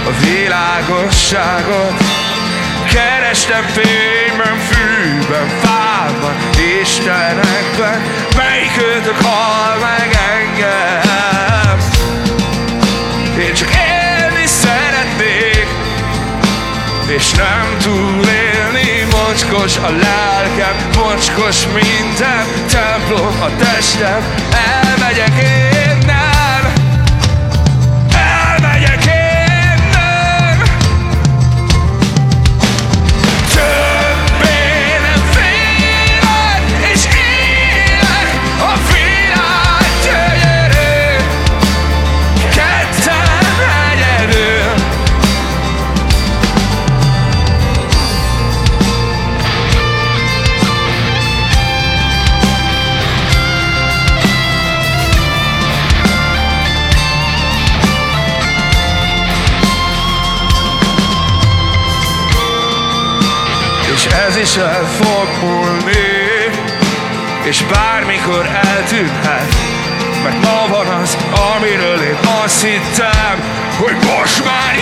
a világosságot. Kerestem fényben, fűben, fában, istenekben, melyik őtök hal meg engem. Én csak élni szeretnék, és nem túlélni. Mocskos a lelkem, mocskos minden, templom a testem. Elmegyek innen, elmegyek innen. Többé nem félek, és élek a világ gyönyörű. Ketten egyedül. És ez is el fog múlni, és bármikor eltűnhet, mert ma van az, amiről én azt hittem, hogy most már